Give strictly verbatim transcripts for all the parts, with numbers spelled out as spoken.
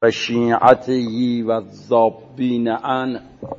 و شیعته و الذابین عنه.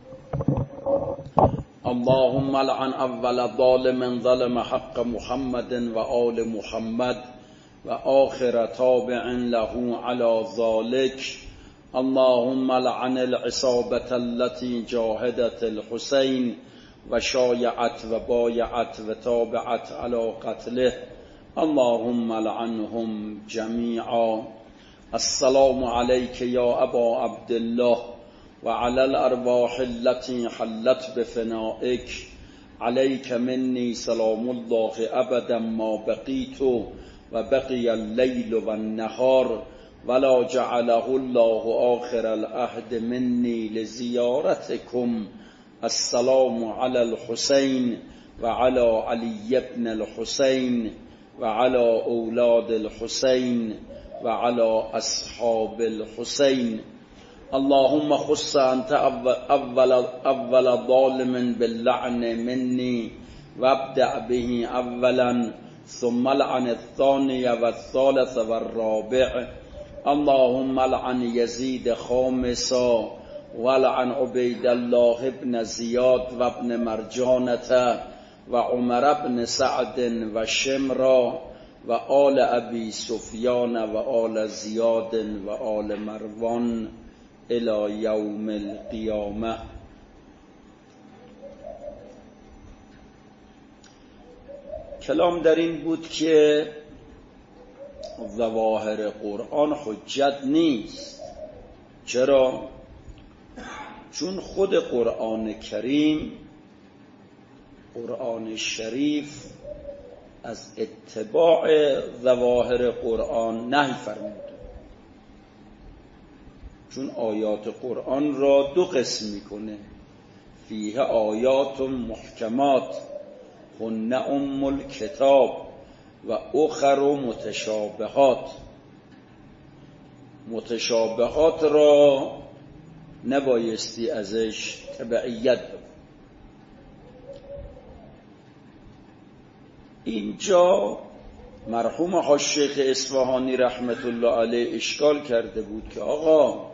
اللهم لعن اول ظالم ظلم حق محمد و آل محمد و آخر تابع له على ذلك. اللهم لعن العصابة التي جاهدت الحسين و شایعت و بایعت و تابعت على قتله. اللهم لعنهم جميعا. السلام عليك يا أبا عبد الله وعلى الأرواح التي حلت بفنائك. عليك مني سلام الله أبدا ما بقيت وبقي الليل والنهار ولا جعله الله آخر العهد مني لزيارتكم. السلام على الحسين وعلى علي بن الحسين وعلى أولاد الحسين وعلى أصحاب الحسين. اللهم خص أنت أول, أول ظالم باللعن مني وابدأ به أولا ثم لعن الثاني والثالث والرابع. اللهم لعن يزيد خامسا ولعن عبيد الله بن زياد وابن مرجانة وعمر بن سعد وشمرا وآل أبي سفيان وآل زياد وآل مروان إلى يوم القيامة. کلام در این بود که ظواهر قرآن حجت نیست. چرا؟ چون خود قرآن کریم، قرآن شریف، از اتباع ظواهر قرآن نهی فرموده. چون آیات قرآن را دو قسم میکنه. فیه آیات محکمات هن ام الکتاب و اخر متشابهات. متشابهات را نبایستی ازش تبعیت بکن. اینجا مرحوم حاج شیخ اصفهانی رحمت الله علیه اشکال کرده بود که آقا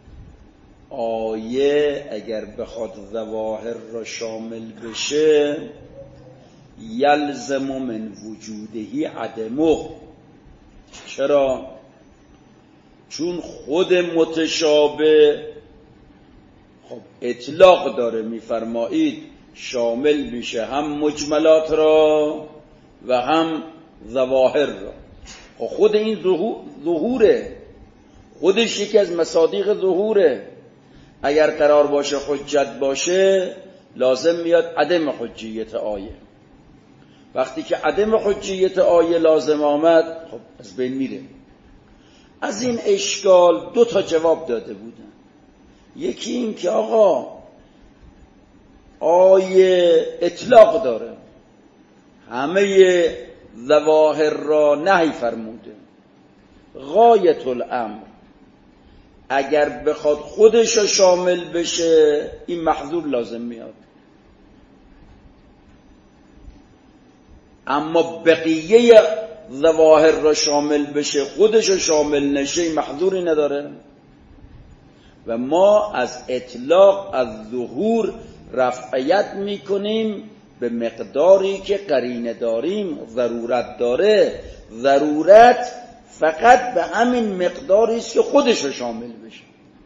آیه اگر بخواد ظواهر را شامل بشه یلزم من وجودهی عدمه. چرا؟ چون خود متشابه خب اطلاق داره، میفرمایید شامل میشه هم مجملات را و هم ظواهر را. خب خود این ظهوره، خودش یکی از مصادیق ظهوره. اگر قرار باشه حجت باشه لازم میاد عدم حجیت آیه. وقتی که عدم حجیت آیه لازم آمد خب از بین میره. از این اشکال دو تا جواب داده بودن. یکی این که آقا آیه اطلاق داره، همه ظواهر را نهی فرموده. غایت الامر اگر بخواد خودش را شامل بشه این محظور لازم میاد. اما بقیه ظواهر را شامل بشه خودش را شامل نشه این محظوری نداره. و ما از اطلاق از ظهور رفعیت میکنیم به مقداری که قرینه داریم، ضرورت داره. ضرورت فقط به همین مقداری است که خودش رو شامل بشه.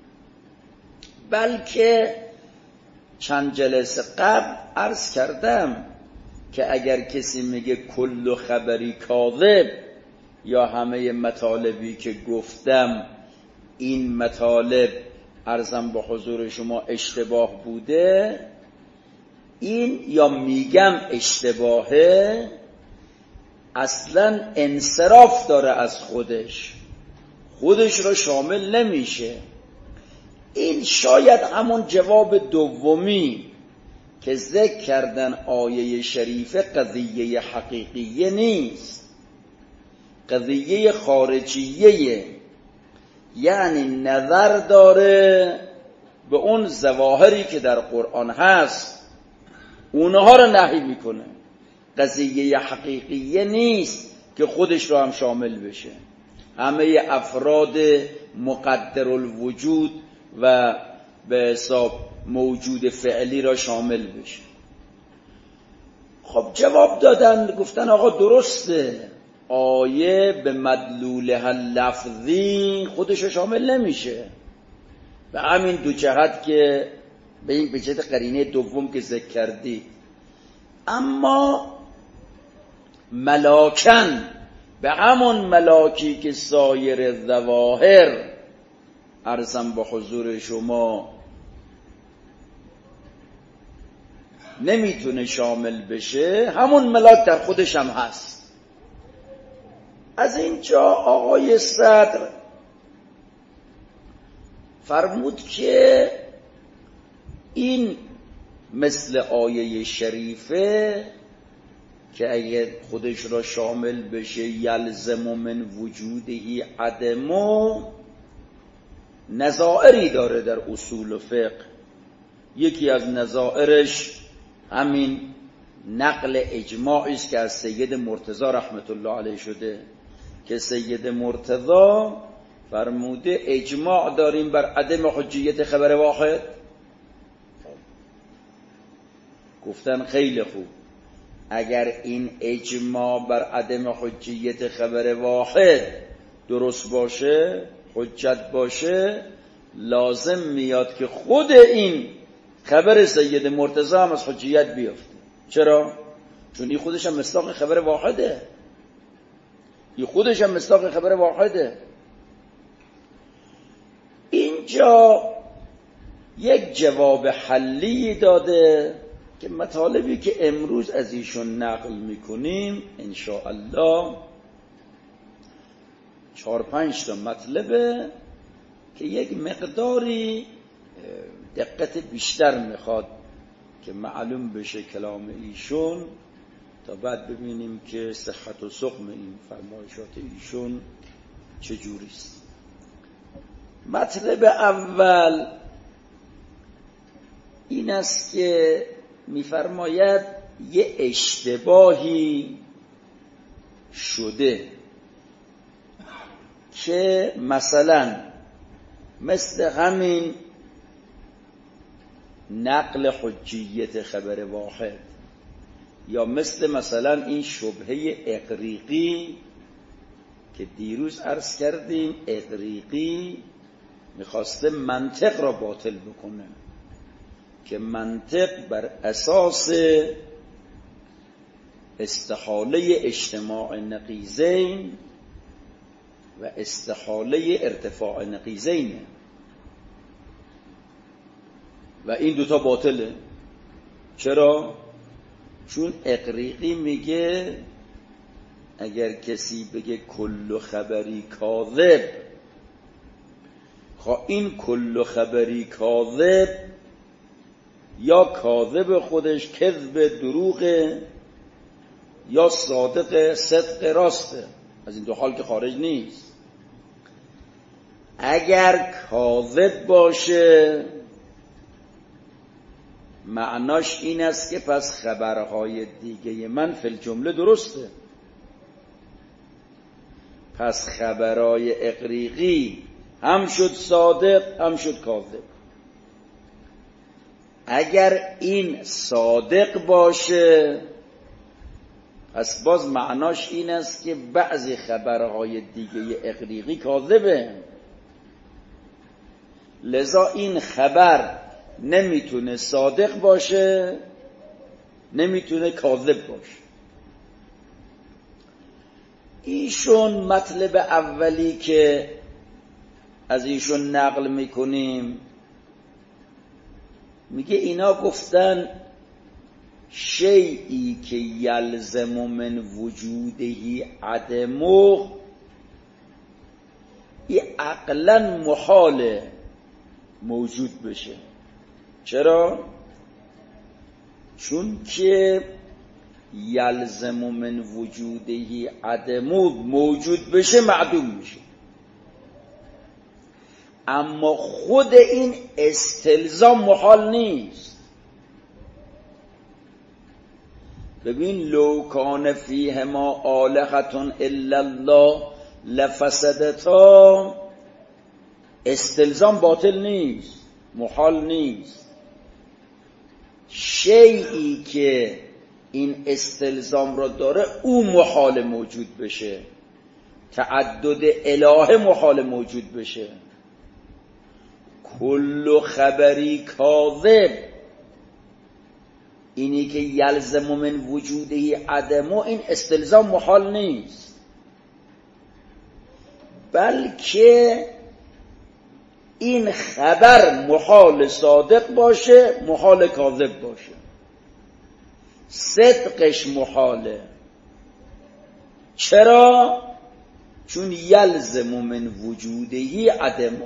بلکه چند جلسه قبل عرض کردم که اگر کسی میگه کل خبری کاذب یا همه مطالبی که گفتم این مطالب عرضم به حضور شما اشتباه بوده، این یا میگم اشتباهه اصلا انصراف داره از خودش، خودش رو شامل نمیشه. این شاید همون جواب دومی که ذکر کردن آیه شریفه قضیه حقیقیه نیست، قضیه خارجیه. یعنی نظر داره به اون ظواهری که در قرآن هست اونها رو نهی میکنه. قضیه حقیقیه نیست که خودش رو هم شامل بشه. همه افراد مقدر الوجود و به حساب موجود فعلی را شامل بشه. خب جواب دادن، گفتن آقا درسته، آیه به مدلولها لفظی خودش شامل نمیشه، به همین دو جهت که به این بجهت قرینه دوم که ذکر کردی، اما ملاکن به همون ملاکی که سایر ظواهر عرضم با حضور شما نمیتونه شامل بشه، همون ملاک در خودش هم هست. از اینجا آقای صدر فرمود که این مثل آیه شریفه که اگر خودش را شامل بشه یلزم من وجودهی عدمو، نظائری داره در اصول فقه. یکی از نظائرش همین نقل اجماعی است که از سید مرتضی رحمت الله علیه شده، که سید مرتضی فرموده اجماع داریم بر عدم حجیت خبر واحد. گفتن خیلی خوب، اگر این اجماع بر عدم حجیت خبر واحد درست باشه، حجت باشه، لازم میاد که خود این خبر سید مرتضی هم از حجیت بیفته. چرا؟ چون این خودش هم مصداق خبر واحده، این خودش هم مصداق خبر واحده. اینجا یک جواب حلی داده که مطالبی که امروز از ایشون نقل میکنیم انشاءالله چهار پنج تا مطلبه که یک مقداری دقت بیشتر میخواد که معلوم بشه کلام ایشون، تا بعد ببینیم که صحت و سقم این فرمایشات ایشون چجوریست. مطلب اول این است که میفرماید یه اشتباهی شده که مثلا مثل همین نقل حجیت خبر واحد، یا مثل مثلا این شبهه اغریقی که دیروز عرض کردیم، اغریقی میخواسته منطق را باطل بکنه که منطق بر اساس استحاله اجتماع نقیضین و استحاله ارتفاع نقیضینه و این دوتا باطله. چرا؟ چون اغریقی میگه اگر کسی بگه کل خبری کاذب، خواه این کل خبری کاذب یا کاذب خودش کذب دروغه یا صادق صدق راسته، از این دو حال که خارج نیست. اگر کاذب باشه معناش این است که پس خبرهای دیگه من فی الجمله درسته، پس خبرهای اغریقی هم شد صادق هم شد کاذب. اگر این صادق باشه پس باز معناش این است که بعضی خبرهای دیگه اغریقی کاذبه، لذا این خبر نمیتونه صادق باشه نمیتونه کاذب باشه. ایشون مطلب اولی که از ایشون نقل میکنیم میگه اینا گفتن شیئی که یلزم من وجودهی عدمو، این عقلا محاله موجود بشه. چرا؟ چون که یلزم من وجودهی عدمو موجود بشه معدوم میشه، اما خود این استلزام محال نیست. ببین لو کان فیهما آلهة الا الله لفسدتا استلزام باطل نیست، محال نیست. شیئی که این استلزام را داره او محال موجود بشه، تعدد الهه محال موجود بشه. کل خبری کاذب، اینی که یلزم من وجوده عدمه، این استلزام محال نیست، بلکه این خبر محال صادق باشه، محال کاذب باشه. صدقش محاله. چرا؟ چون یلزم من وجوده عدمه.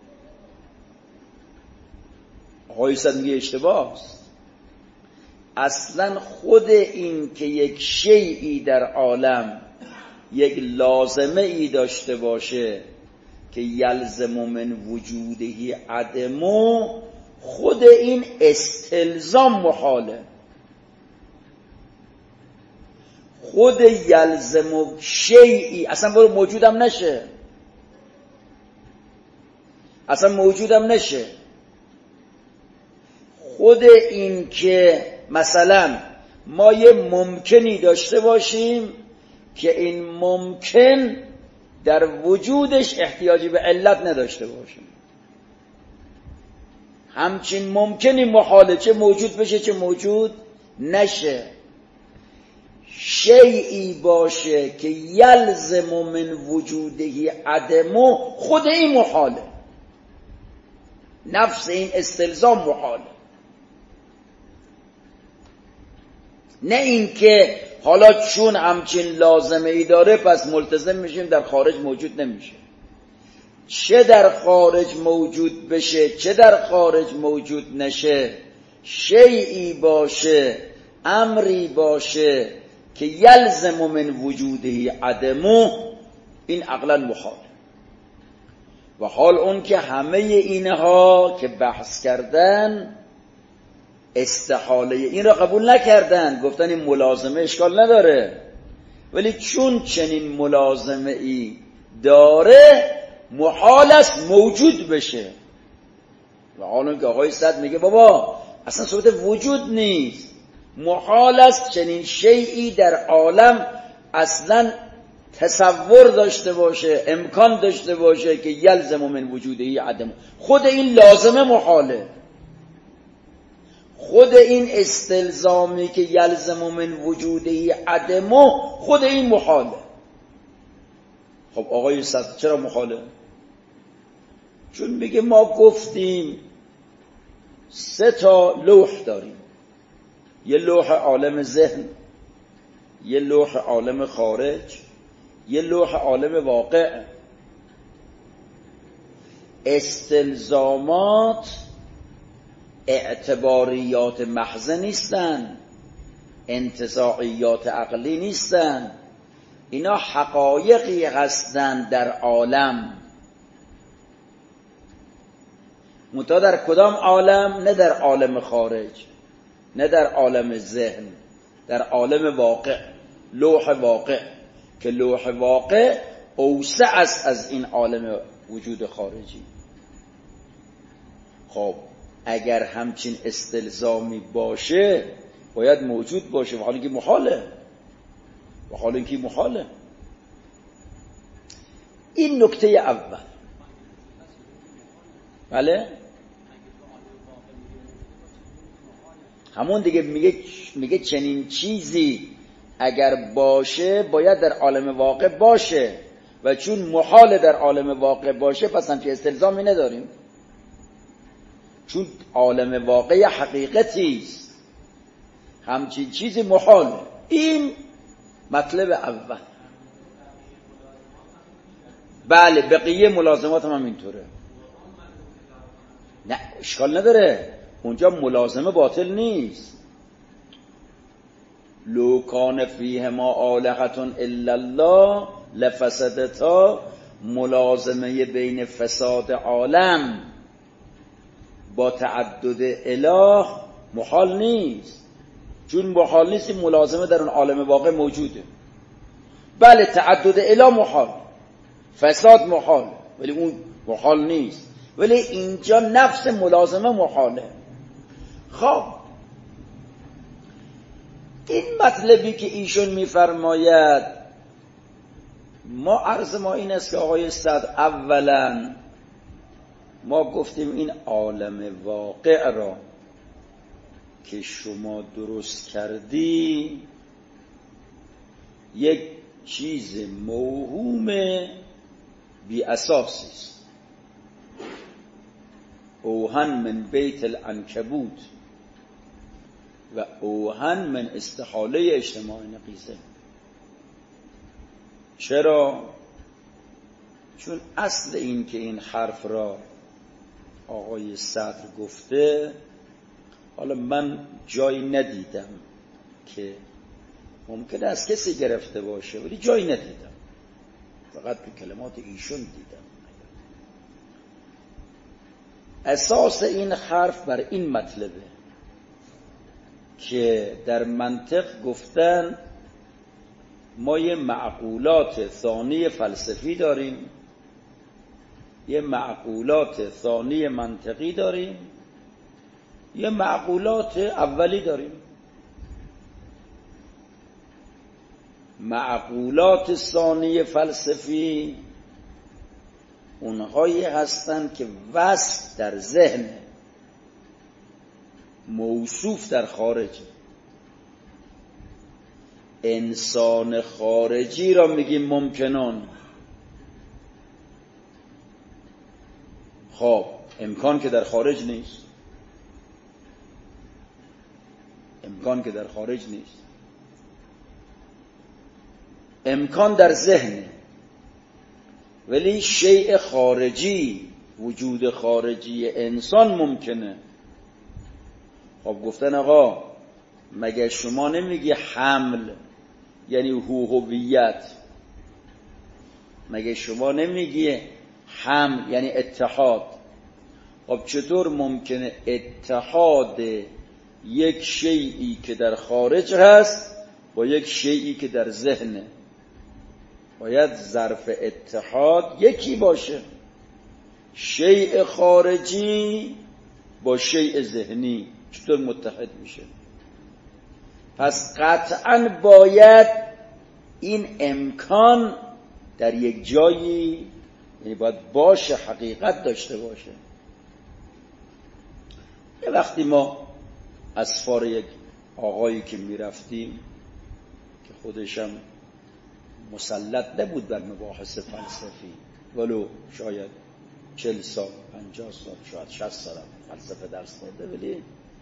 آقای صد میگه اشتباه است. اصلا خود این که یک شیئی در عالم یک لازمه ای داشته باشه که یلزم من وجوده عدمه، خود این استلزام محاله. خود یلزم شیئی اصلا برو موجودم نشه، اصلا موجودم نشه. خود این که مثلا ما یه ممکنی داشته باشیم که این ممکن در وجودش احتیاجی به علت نداشته باشیم، همچین ممکنی محاله، چه موجود بشه چه موجود نشه. شیئی باشه که یلزم من وجوده عدمه، خود این محاله، نفس این استلزام محاله. نه این که حالا چون همچین لازمه ای داره پس ملتزم میشیم در خارج موجود نمیشه. چه در خارج موجود بشه چه در خارج موجود نشه، شیئی باشه، امری باشه که یلزم من وجوده عدمه، این عقلا محال. و حال اون که همه اینها که بحث کردن استحاله این را قبول نکردن، گفتن این ملازمه اشکال نداره، ولی چون چنین ملازمه ای داره محال است موجود بشه. و حالا که آقای صد میگه بابا اصلا صورت وجود نیست، محال است چنین شیئی در عالم اصلا تصور داشته باشه، امکان داشته باشه که یلزم من وجوده عدم. خود این لازمه محاله، خود این استلزامی که یلزم من وجوده عدمه، خود این محاله. خب آقای صد چرا محاله؟ چون میگه ما گفتیم سه تا لوح داریم، یه لوح عالم ذهن، یه لوح عالم خارج، یه لوح عالم واقع. استلزامات اعتباریات محض نیستن، انتزاعیات عقلی نیستن، اینا حقایقی هستند در عالم. متا در کدام عالم؟ نه در عالم خارج، نه در عالم ذهن، در عالم واقع، لوح واقع، که لوح واقع اوسع است از این عالم وجود خارجی. خب اگر همچین استلزامی باشه باید موجود باشه، و حالا که محاله، و حالا که محاله. این نکته اول. بله همون دیگه میگه میگه چنین چیزی اگر باشه باید در عالم واقع باشه، و چون محال در عالم واقع باشه پس همچین استلزامی نداریم، چون عالم واقع حقیقتی است، همچین چیزی محاله. این مطلب اول. بله بقیه ملازمات هم اینطوره، نه اشکال نداره، اونجا ملازمه باطل نیست. لو کان فیهما آلهة الا الله لفسدتا، ملازمه بین فساد عالم با تعدد اله محال نیست، چون محال نیست این ملازمه در اون عالم واقع موجوده. بله تعدد اله محال، فساد محال، ولی اون محال نیست، ولی اینجا نفس ملازمه محاله. خب این مطلبی که ایشون میفرماید، ما عرض ما این است که آقای صدر اولا ما گفتیم این عالم واقع را که شما درست کردی یک چیز موهوم بی اساسی است، اوهن من بیت العنکبوت و اوهن من استحاله اجتماع نقیضه. چرا؟ چون اصل این که این حرف را آقای صدر گفته، حالا من جایی ندیدم که ممکن است کسی گرفته باشه، ولی جایی ندیدم، فقط تو کلمات ایشون دیدم. اساس این حرف بر این مطلبه که در منطق گفتن ما یه معقولات ثانی فلسفی داریم، یه معقولات ثانی منطقی داریم، یه معقولات اولی داریم. معقولات ثانی فلسفی اونهایی هستند که وصف در ذهن، موصوف در خارج. انسان خارجی را میگیم ممکنون. خب امکان که در خارج نیست، امکان که در خارج نیست، امکان در ذهن، ولی شیء خارجی، وجود خارجی انسان ممکنه. خب گفتن آقا مگه شما نمیگی حمل یعنی هویت؟ مگه شما نمیگی حمل یعنی اتحاد؟ خب چطور ممکنه اتحاد یک شیئی که در خارج هست با یک شیئی که در ذهنه؟ باید ظرف اتحاد یکی باشه، شیء خارجی با شیء ذهنی چطور متحد میشه؟ پس قطعاً باید این امکان در یک جایی، یعنی باید باشه، حقیقت داشته باشه. یه وقتی ما اسفار یک آقایی که میرفتیم که خودشم مسلط نبود بر مباحث فلسفی، ولو شاید چل سال، پنجاه سال، شاید شصت سال فلسفه درس داده، ولی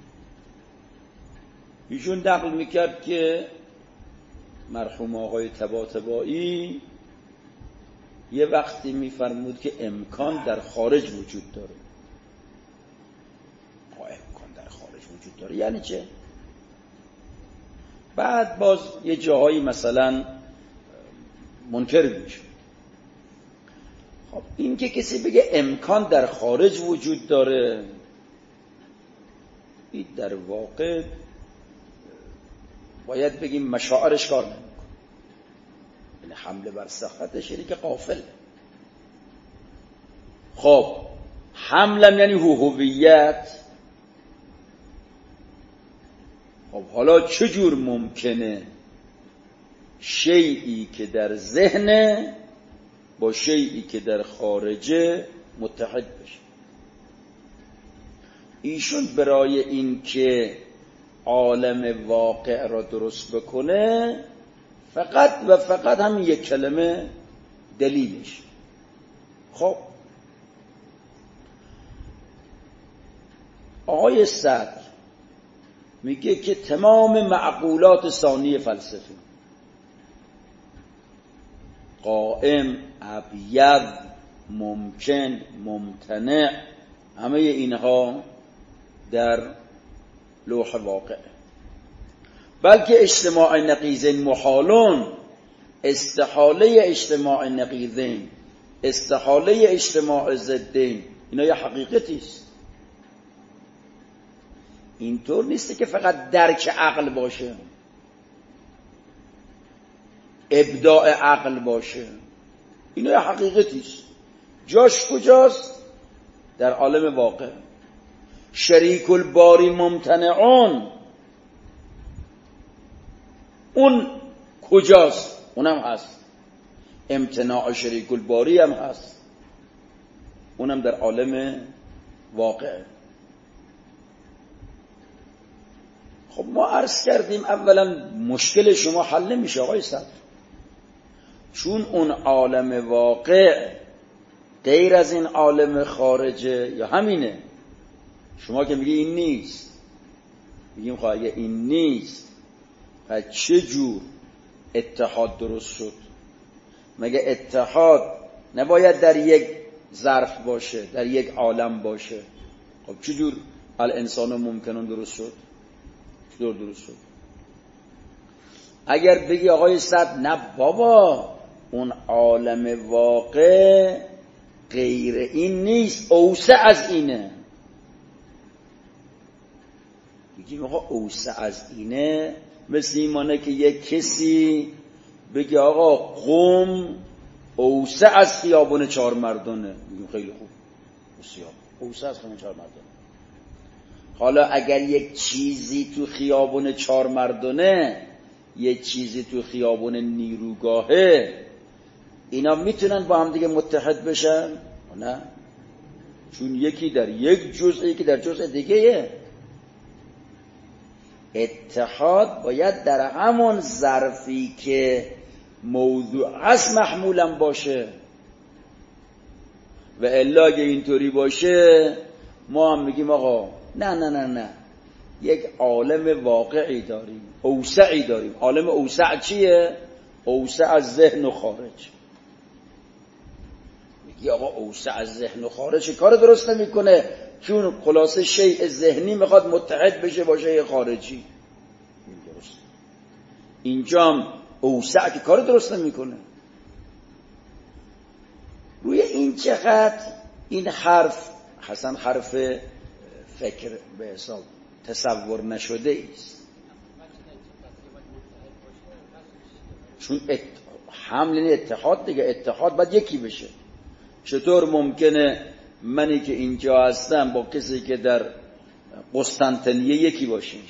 ایشون نقل میکرد که مرحوم آقای طباطبایی یه وقتی میفرمود که امکان در خارج وجود داره. امکان در خارج وجود داره یعنی چه؟ بعد باز یه جاهایی مثلا منکر میشه. خب این که کسی بگه امکان در خارج وجود داره، این در واقع باید بگیم مشاعرش کار نمیکنه، یعنی حمله بر صحتش یعنی که غافل. خب حملم یعنی هویت. خب حالا چجور ممکنه شیئی که در ذهنه با شیئی که در خارجه متحد بشه؟ ایشون برای این که عالم واقع را درست بکنه فقط و فقط همین یک کلمه دلیلش. خب آقای صدر میگه که تمام معقولات ثانی فلسفی، قائم، ابید، ممکن، ممتنع، همه اینها در لوح واقع. بلکه اجتماع نقیضین محالون، استحاله اجتماع نقیضین، استحاله اجتماع ضدین، اینا یه حقیقتی است. اینطور نیست که فقط درک عقل باشه، ابداع عقل باشه. اینا یه حقیقتیست. جاش کجاست؟ در عالم واقع. شریک الباری ممتنعون، اون کجاست؟ اونم هست. امتناع شریک الباری هم هست، اونم در عالم واقع. خب ما عرض کردیم اولا مشکل شما حل نمیشه آقای صدر، چون اون عالم واقع غیر از این عالم خارجه یا همینه. شما که میگی این نیست، میگیم خب اگه این نیست پس چه جور اتحاد درست شد؟ مگه اتحاد نباید در یک ظرف باشه، در یک عالم باشه؟ خب چه جور الانسان ممکنون درست شد؟ چطور درست شد؟ اگر بگی آقای صد نه بابا اون عالم واقع غیر این نیست، اوسع از اینه، بگیم آقا اوسع از اینه، مثل این مانه که یک کسی بگی آقا قم اوسع از خیابون چهار مردانه، میگیم خیلی خوب، بسیار اوسع از خیابون چهار مردانه. حالا اگر یک چیزی تو خیابون چهار مردانه، یک چیزی تو خیابون نیروگاهه، اینا میتونن با هم دیگه متحد بشن؟ نه، چون یکی در یک جزء، یکی در جزء دیگه. اتحاد باید در همون ظرفی که موضوع هست محمولم باشه، و الا اگه اینطوری باشه ما هم میگیم آقا نه نه نه نه، یک عالم واقعی داریم، اوسعی داریم. عالم اوسع چیه؟ اوسع از ذهن و خارج. میگی آقا اوسع از ذهن و خارج کار درست نمیکنه، چون خلاصه شیء ذهنی میخواد متحد بشه با شیء خارجی. درست اینجا هم اوسع که کار درست نمیکنه. روی این چقدر این حرف حسن حرف فکر به حساب تصور نشده است، چون ات... حمل اتحاد دیگه، اتحاد باید یکی بشه. چطور ممکنه منی که اینجا هستم با کسی که در قسطنطنیه یکی باشیم؟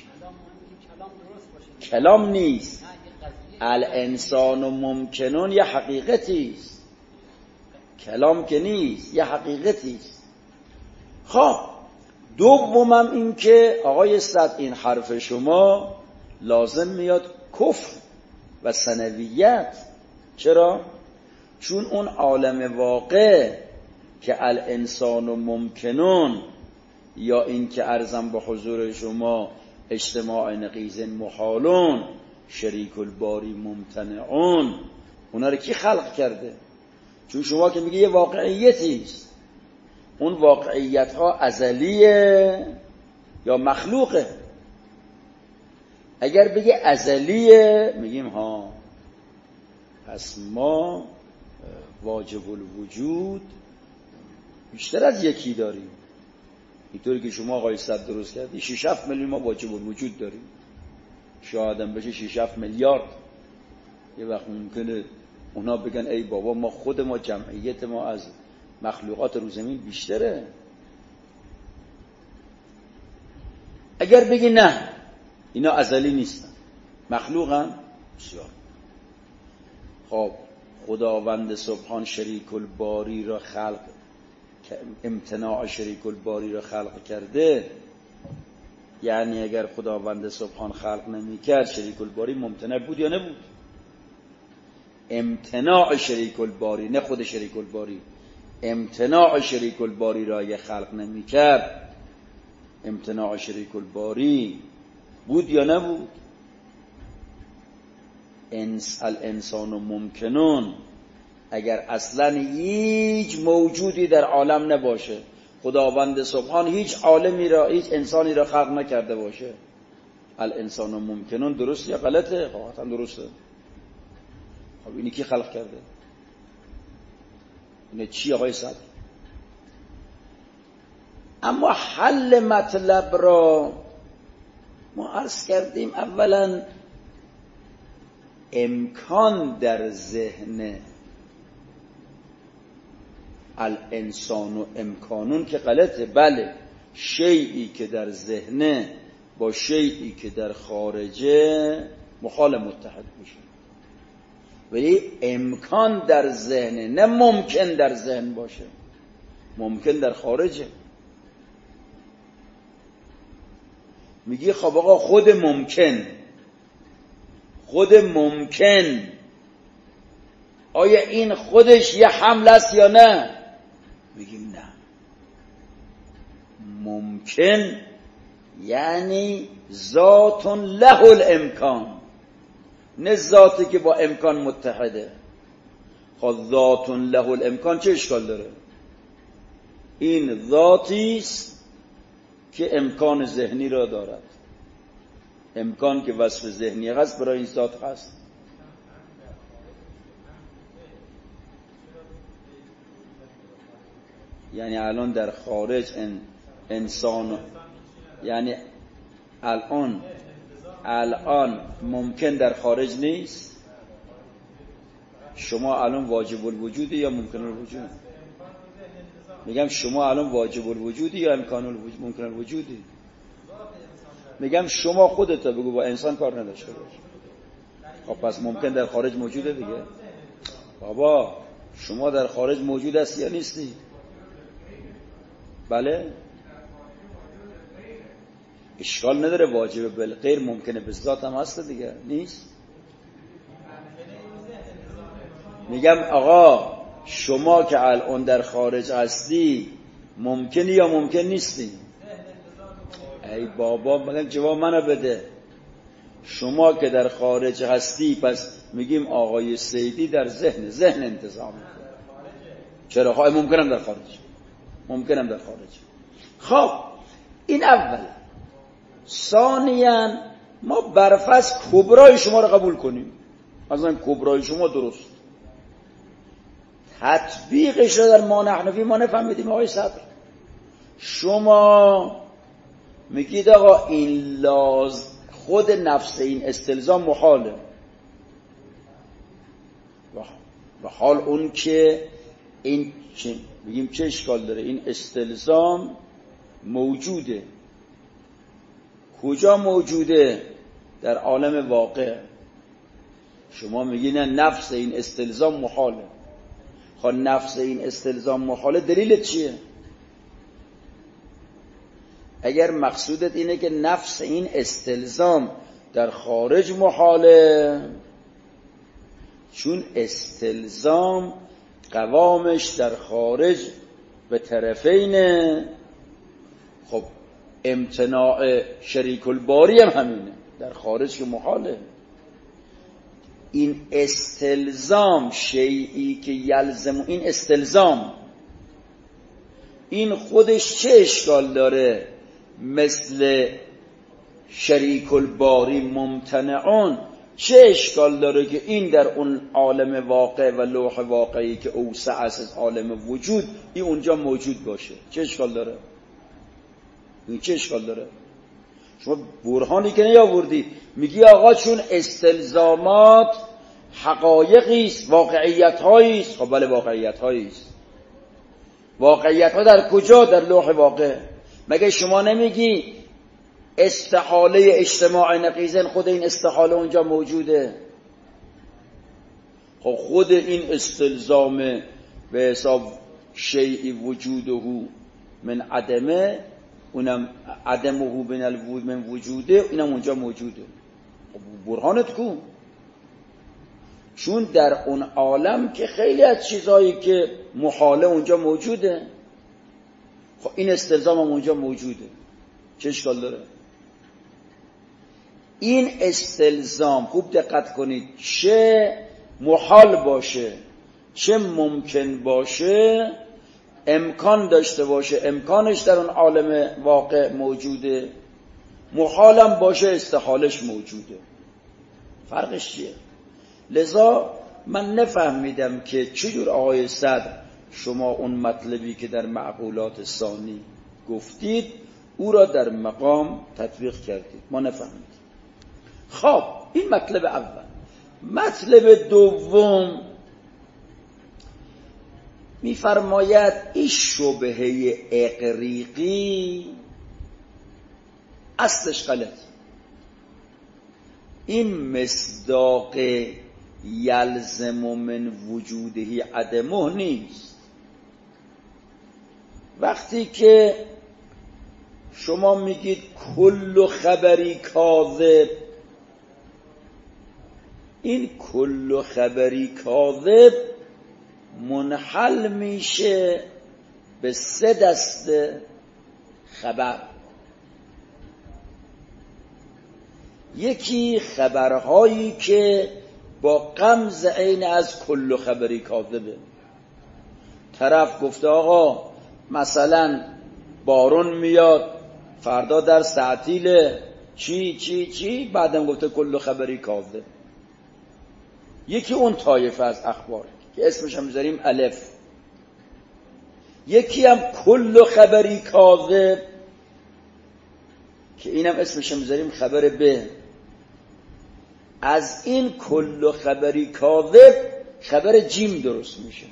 کلام نیست، الانسان ممکنون یه حقیقتی است، کلام که نیست، یه حقیقتی است. خب دومم این که آقای صد این حرف شما لازم میاد کفر و ثنویت. چرا؟ چون اون عالم واقع که الانسان ممکنون، یا این که عرضم به حضور شما اجتماع نقیض محالون، شریک الباری ممتنعون، اونا رو کی خلق کرده؟ چون شما که میگه یه واقعیتی است، اون واقعیت ها ازلیه یا مخلوقه؟ اگر بگه ازلیه میگیم ها، پس ما واجب الوجود بیشتر از یکی داریم. اینطوری که شما آقای صد درست کردی، شش هفت میلیون ما واجب الوجود داریم، شاید هم بشه شش هفت میلیارد. یه وقت ممکنه اونا بگن ای بابا ما خود ما جمعیت ما از مخلوقات رو زمین بیشتره. اگر بگی نه اینا ازلی نیستن، مخلوقن، بسیار. خب خداوند سبحان شریک الباری را خلق، امتناع شریک الباری را خلق کرده، یعنی اگر خداوند سبحان خلق نمی کرد شریک الباری ممتنع بود یا نبود؟ امتناع شریک الباری، نه خود شریک الباری، امتناع شریک الباری را اگه خلق نمی کرد امتناع شریک الباری بود یا نبود؟ انس الانسان ممکنون، اگر اصلا هیچ موجودی در عالم نباشه، خداوند سبحان هیچ عالمی را، هیچ انسانی را خلق نکرده باشه، الانسان ممکنون درست یا غلطه؟ قطعا درسته. خب اینی کی خلق کرده؟ اینه چی آقای صدر؟ اما حل مطلب را ما عرض کردیم، اولا امکان در ذهن الانسان و امکانون که غلطه. بله، شیئی که در ذهنه با شیئی که در خارجه محال متحد میشه، ولی امکان در ذهنه، نه ممکن در ذهن باشه، ممکن در خارجه. میگی خب آقا خود ممکن، خود ممکن آیا این خودش یه حمل است یا نه؟ میگیم نه. ممکن یعنی ذات له الامکان، نه ذاتی که با امکان متحده. خب ذات له الامکان چه اشکال داره؟ این ذاتی است که امکان ذهنی را دارد. امکان که وصف ذهنی هست برای این ذات هست. یعنی الان در خارج ان انسان، یعنی الان الان ممکن در خارج نیست. شما الان واجب الوجودی یا ممکن الوجود؟ میگم شما الان واجب الوجودی یا امکان الوجود ممکن الوجودی؟ میگم شما خودت بگو، با انسان کار نداشته باش. خب پس ممکن در خارج موجوده دیگه. بابا شما در خارج موجود هستی یا نیستی؟ بله، اشکال نداره. واجب بالغیر ممکنه به ذات هم هست دیگه، نیست؟ میگم آقا شما که الان در خارج هستی ممکنی یا ممکن نیستی؟ ای بابا میگم جواب منو بده. شما که در خارج هستی پس میگیم آقای سیدی در ذهن ذهن انتظام میکنه. چرا؟ خواهی ممکنم در خارج، ممکنم در خارج. خب این اول. ثانیاً ما برفرض کبرای شما رو قبول کنیم، مثلا کبرای شما درست، تطبیقش رو در ما نحنفی ما نفهمیدیم. آقای صدر شما میگید آقا این لاز خود نفس این استلزام محاله، و حال اون که این چه میگیم چه اشکال داره؟ این استلزام موجوده. کجا موجوده؟ در عالم واقع. شما میگید نه نفس این استلزام محاله. خب نفس این استلزام محاله، دلیل چیه؟ اگر مقصودت اینه که نفس این استلزام در خارج محاله، چون استلزام قوامش در خارج به طرفینه، خب امتناع شریک الباری هم همینه، در خارج که محاله. این استلزام شیئی که یلزم، این استلزام این خودش چه اشکال داره؟ مثل شریک الباری ممتنعون، چه اشکال داره که این در اون عالم واقع و لوح واقعی که اوسع از عالم وجود این اونجا موجود باشه؟ چه اشکال داره؟ این چه اشکال داره؟ شما برهانی که نیاوردی، میگی آقا چون استلزامات حقایقی است، واقعیت هایی است. خب بله واقعیت هایی است. واقعیت ها در کجا؟ در لوح واقع. مگه شما نمیگی استحاله اجتماع نقیضین خود این استحاله اونجا موجوده؟ خب خود این استلزام به حساب شیء وجوده من عدمه، اونم عدمه من الوجود من وجوده، اینم اونجا موجوده. خب برهانت کو؟ چون در اون عالم که خیلی از چیزایی که محاله اونجا موجوده، خب این استلزام هم اونجا موجوده. چه اشکال داره؟ این استلزام خوب دقت کنید، چه محال باشه چه ممکن باشه، امکان داشته باشه، امکانش در اون عالم واقع موجوده، محالم باشه استحالش موجوده. فرقش چیه؟ لذا من نفهمیدم که چجور آقای صدر شما اون مطلبی که در معقولات ثانی گفتید او را در مقام تطبیق کردید، ما نفهمیدیم. خب این مطلب اول. مطلب دوم، میفرماید این شبهه اقریقی اصلش غلط، این مصداق یلزم من وجودهی عدمه نیست. وقتی که شما میگید کل خبری کاذب، این کل خبری کاذب منحل میشه به سه دسته خبر. یکی خبرهایی که با غمز عین از کل خبری کاذبه. طرف گفته آقا مثلا بارون میاد، فردا درس تعطیله، چی چی چی، بعدم گفته کل خبری کاذب. یکی اون طایفه از اخبار که اسمش هم میذاریم الف. یکی هم کل خبری کاذب که اینم اسمش هم میذاریم خبر ب. از این کل خبری کاذب خبر جیم درست میشه.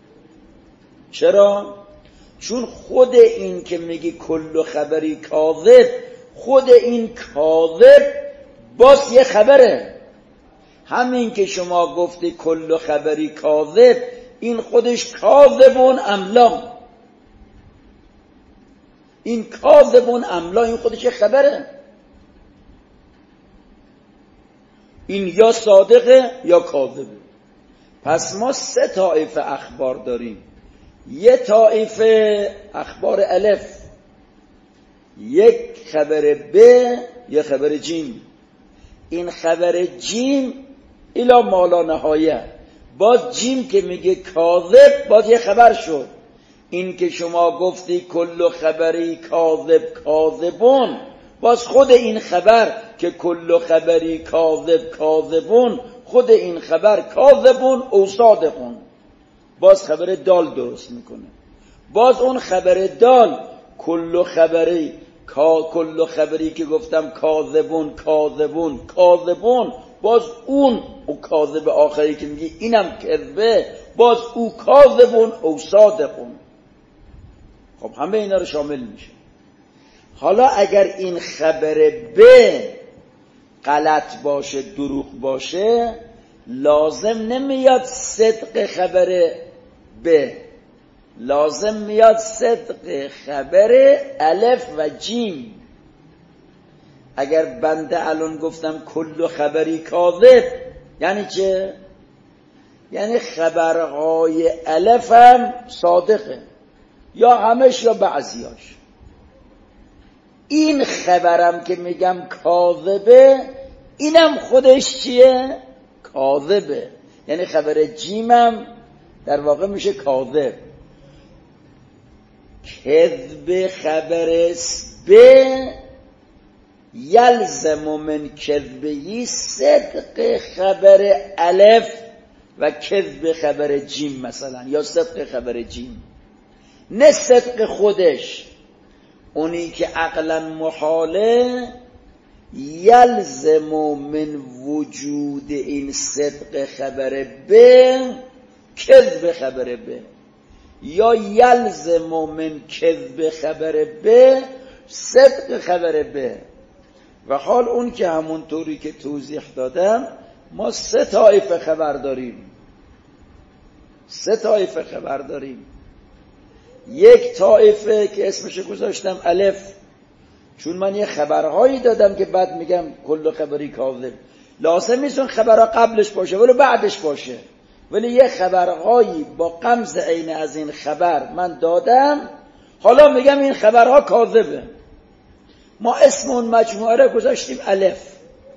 چرا؟ چون خود این که میگی کل خبری کاذب، خود این کاذب باز یه خبره. همین که شما گفتی کل خبری کاذب، این خودش کاذبون املا، این کاذبون املا این خودش یه خبره. این یا صادقه یا کاذبه. پس ما سه طایفه اخبار داریم. یه طایفه اخبار الف، یک خبر ب، یک خبر جیم. این خبر جیم الی مالا نهایه، باز جیم که میگه کاذب باز یه خبر شد. این که شما گفتی کل خبری کاذب کاذبون، باز خود این خبر که کل خبری کاذب کاذبون، خود این خبر کاذبون او صادقون، باز خبر دال درست میکنه. باز اون خبر دال کل خبری کا کل خبری که گفتم کاذبون کاذبون کاذبون، باز اون او کاذب آخری که میگی اینم کذبه، باز او کاذبون او صادقون. خب همه اینا رو شامل میشه. حالا اگر این خبر ب غلط باشه، دروغ باشه، لازم نمیاد صدق خبر ب، لازم میاد صدق خبر الف و جیم. اگر بنده الان گفتم کل خبری کاذب، یعنی چه؟ یعنی خبرهای الف هم صادقه، یا همش یا بعضیاش. این خبرم که میگم کاذبه، اینم خودش چیه؟ کاذبه. یعنی خبر جیمم در واقع میشه کاذب. کذب خبر ب یلزم من کذبهی صدق خبر الف و کذب خبر جیم مثلا، یا صدق خبر جیم. نه صدق خودش، اونی که عقلا محاله، یلزم من وجود این صدق خبر ب کذب خبر ب، یا یلزم من کذب خبر ب صدق خبر ب. و حال اون که همون طوری که توضیح دادم، ما سه طایفه خبر داریم. سه طایفه خبر داریم. یک طایفه که اسمش گذاشتم الف، چون من یه خبرهایی دادم که بعد میگم کل خبری کاذب، لازم نیست اون خبرها قبلش باشه ولی بعدش باشه، ولی یه خبرهایی با غمز عین از این خبر من دادم، حالا میگم این خبرها کاذبه. ما اسم اون مجموعه رو گذاشتیم الف.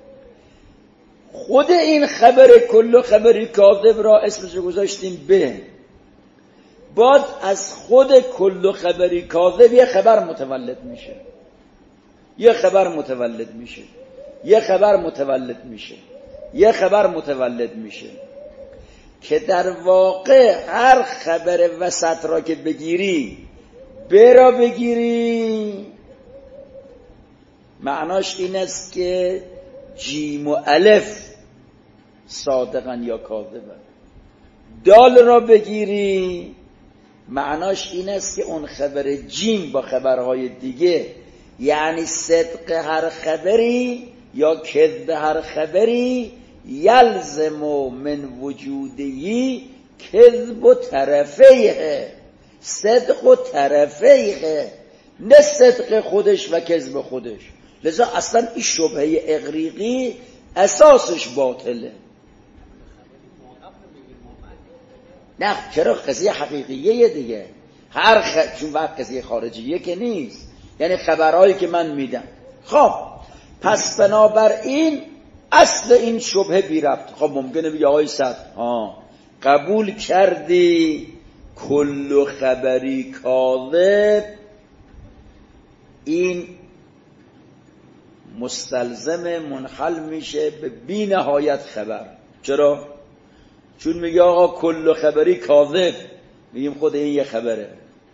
خود این خبر کل خبری کاذب را اسمش رو گذاشتیم ب. بعد از خود کل خبری کاذب یه خبر متولد میشه، یه خبر متولد میشه، یه خبر متولد میشه، یه خبر متولد میشه، که در واقع هر خبر وسط را که بگیری، ب را بگیری، معناش این است که جیم و الف صادقن یا کاذبن. دال را بگیری، معناش این است که اون خبر جیم با خبرهای دیگه، یعنی صدق هر خبری یا کذب هر خبری یلزم من وجودی کذب و طرفیه، صدق و طرفیه، نه صدق خودش و کذب خودش. لذا اصلا این شبهه اغریقی اساسش باطله. نه چرا قضیه حقیقیه دیگه، هر خ... چون وقت قضیه خارجیه که نیست، یعنی خبرهایی که من میدم. خب پس بنابراین اصل این شبهه بی ربط. خب ممکنه بگی آقای صدر ها قبول کردی کل خبری کاذب، این مستلزم منحل میشه به بی نهایت خبر. چرا؟ چون میگه آقا کل خبری کاذب، میگیم خود این یه خبره.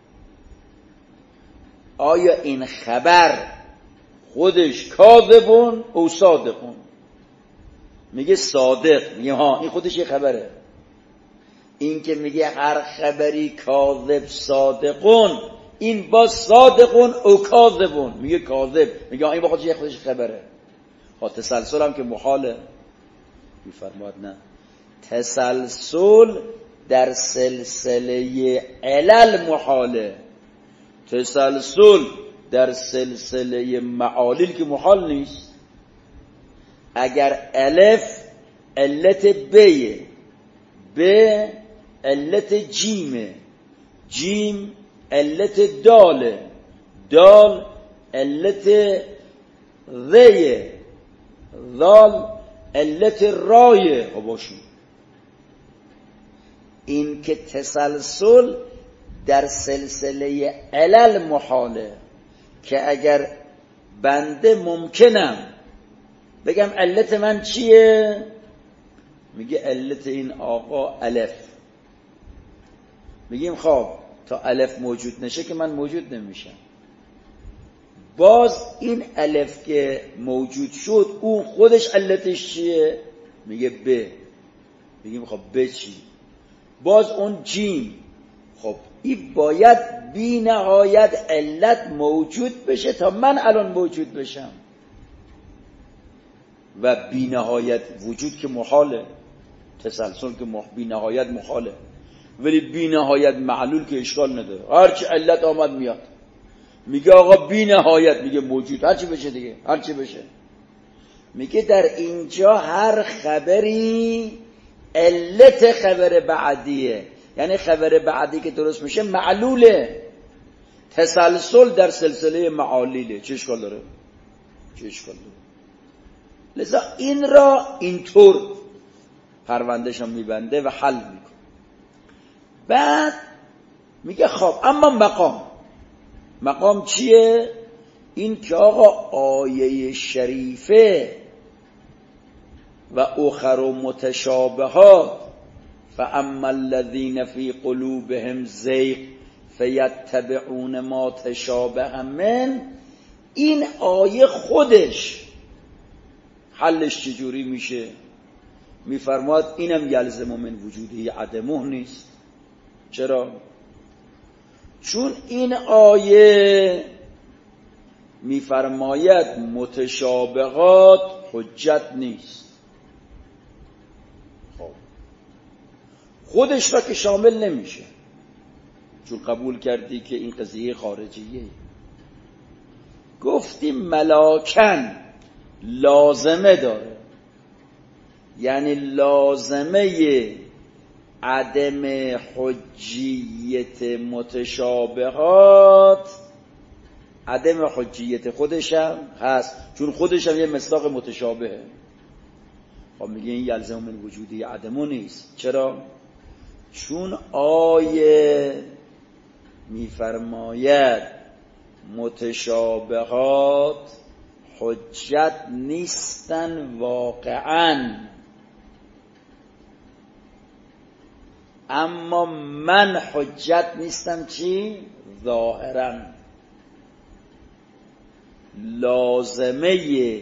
آیا این خبر خودش کاذبون او صادقون؟ میگه صادق، میگه ها این خودش یه خبره. این که میگه هر خبری کاذب صادقون، این با صادقون او کاذبون، میگه کاذب، میگه این با خودش یه خودش خبره. ها تسلسل هم که محاله. میفرماد نه، تسلسل در سلسله علل محاله، تسلسل در سلسله معالل که محال نیست. اگر الف علت بیه، ب علت جیمه، جیم علت داله، دال علت ذیه، ذال علت رایه. باشون این که تسلسل در سلسله علل محاله، که اگر بنده ممکنم بگم علت من چیه، میگه علت این آقا الف، میگیم خب تا الف موجود نشه که من موجود نمیشم. باز این الف که موجود شد اون خودش علتش چیه، میگه ب، میگیم خب ب چی؟ باز اون جیم، خب این باید بی نهایت علت موجود بشه تا من الان موجود بشم، و بی نهایت وجود که محاله، تسلسل که مح... بی نهایت محاله، ولی بی نهایت معلول که اشکال نداره، هرچی علت آمد میاد. میگه آقا بی نهایت، میگه موجود، هرچی بشه دیگه، هرچی بشه. میگه در اینجا هر خبری علت خبر بعدیه، یعنی خبر بعدی که درست میشه معلوله. تسلسل در سلسله معالیله، چه اشکال داره؟ چه اشکال داره؟ لذا این را اینطور پروندهش هم میبنده و حل میکنه. بعد میگه خب اما مقام، مقام چیه؟ این که آقا آیه شریفه و اخر و متشابهات فاما الذین فی قلوبهم زیغ فیتبعون ما تشابه من، این آیه خودش حلش چجوری میشه؟ میفرماد اینم یلزم من وجودی عدمه نیست. چرا؟ چون این آیه میفرماید متشابهات حجت نیست. خب خودش را که شامل نمیشه، چون قبول کردی که این قضیه خارجیه. گفتیم ملاکن لازمه داره، یعنی لازمه عدم حجیت متشابهات عدم حجیت خودش هم هست، چون خودش هم یه مصداق متشابهه. خب میگه این یلزم من وجودی عدمو نیست. چرا؟ چون آیه میفرماید متشابهات حجت نیستن واقعاً، اما من حجت نیستم چی؟ ظاهراً. لازمه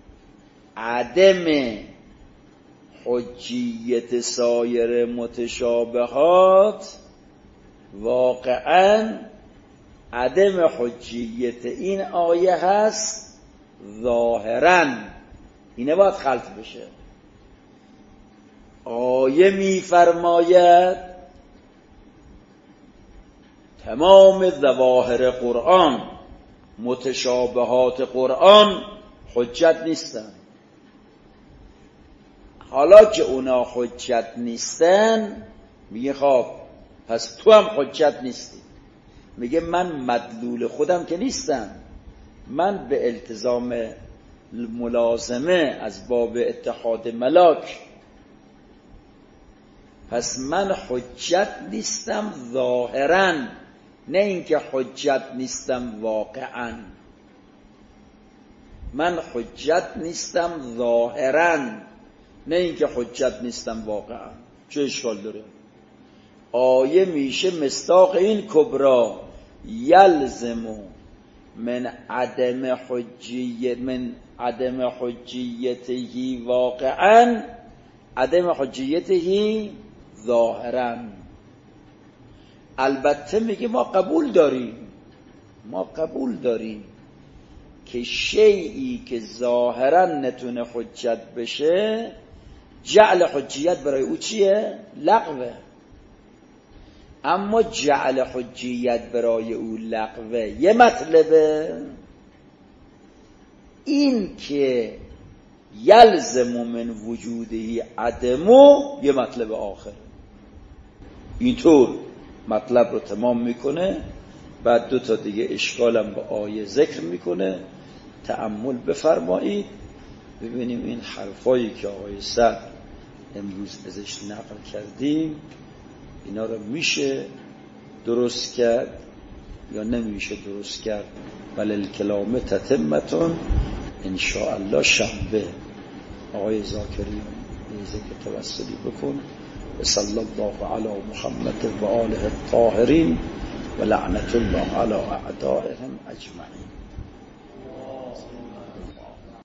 عدم حجیت سایر متشابهات واقعا عدم حجیت این آیه هست ظاهراً. اینه باید خلط بشه. آیه می‌فرماید تمام ظواهر قرآن، متشابهات قرآن حجت نیستن. حالا که اونا حجت نیستن میگه خب پس تو هم حجت نیستی. میگه من مدلول خودم که نیستم، من به التزام ملازمه از باب اتحاد ملاک، پس من حجت نیستم ظاهراً، نه اینکه حجت نیستم واقعاً. من حجت نیستم ظاهراً، نه اینکه حجت نیستم واقعاً. چه اشکال داره؟ آیه میشه مصداق این کبرا یلزمو من عدم حجیت من عدم حجیته واقعاً عدم حجیته ظاهراً. البته میگه ما قبول داریم ما قبول داریم که شیئی که ظاهراً نتونه حجت بشه، جعل حجیت برای او چیه؟ لغوه. اما جعل حجیت برای او لغوه یه مطلبه، این که یلزم من وجودی عدمو یه مطلب آخر. اینطور مطلب رو تمام میکنه، بعد دو تا دیگه اشکالم با آیه ذکر میکنه. تأمل بفرمایید ببینیم این حرفایی که آقای صدر امروز ازش نقل کردیم اینا رو میشه درست کرد یا نمیشه درست کرد. ولی الکلام تتمتون انشاءالله شنبه. آقای زاکری ذکر توسلی بکن. صلی الله علی محمد و آله الطاهرین و لعنت الله علی اعدائهم اجمعین.